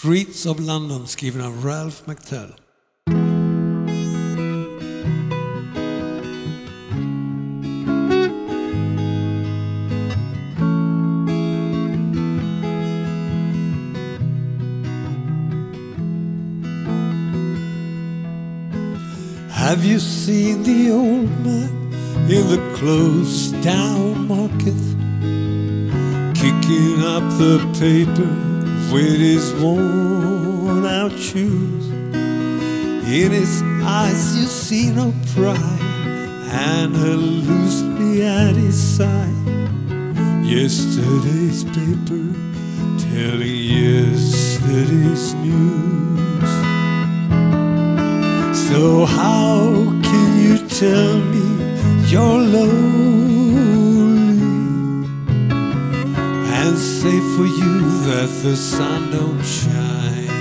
Streets of London, skriven av Ralph McTell. Have you seen the old man in the closed down market, kicking up the paper with his worn out shoes? In his eyes you see no pride, and loosely at his side yesterday's paper telling yesterday's news. So how can you tell me you're lonely and say for you that the sun don't shine?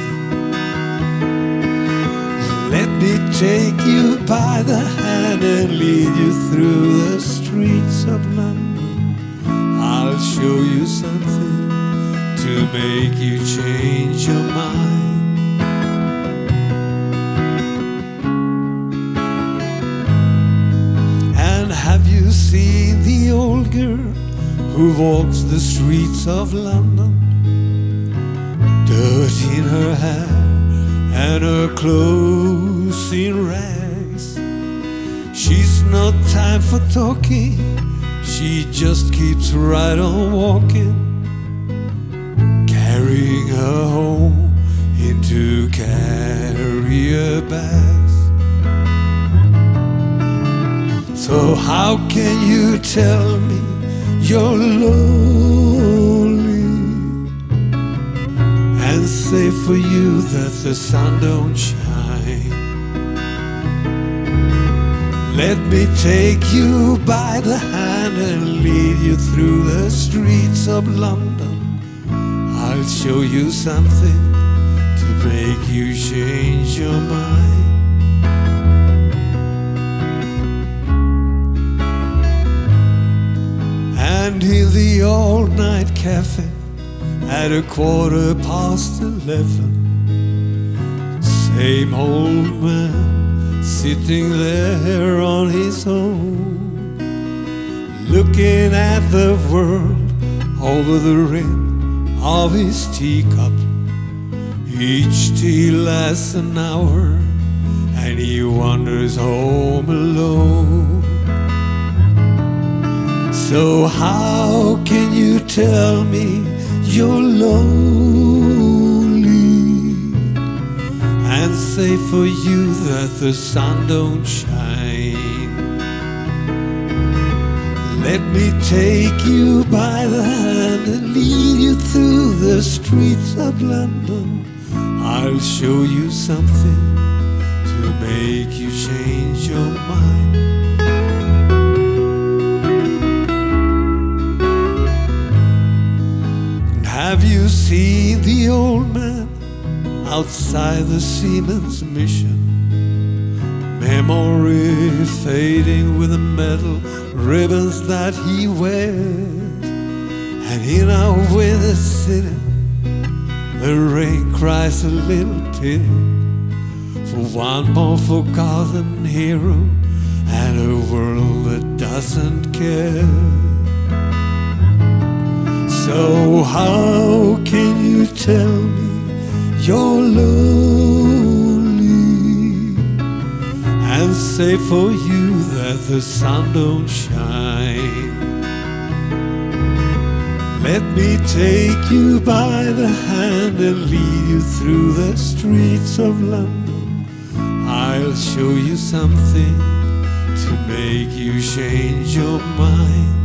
Let me take you by the hand and lead you through the streets of London. I'll show you something to make you change your mind. Have you seen the old girl who walks the streets of London, dirt in her hair and her clothes in rags? She's no time for talking, she just keeps right on walking, carrying her home into carrier bags. So how can you tell me you're lonely and say for you that the sun don't shine? Let me take you by the hand and lead you through the streets of London. I'll show you something to make you change your mind. And in the all-night cafe at 11:15, same old man sitting there on his own, looking at the world over the rim of his teacup. Each tea lasts an hour and he wanders home alone. So how can you tell me you're lonely and say for you that the sun don't shine? Let me take you by the hand and lead you through the streets of London. I'll show you something to make you change your mind. Have you seen the old man outside the Seamen's Mission? Memory fading with the metal ribbons that he wears. And in our winter city, the rain cries a little pity for one more forgotten hero and a world that doesn't care. So how can you tell me you're lonely and say for you that the sun don't shine? Let me take you by the hand and lead you through the streets of London. I'll show you something to make you change your mind.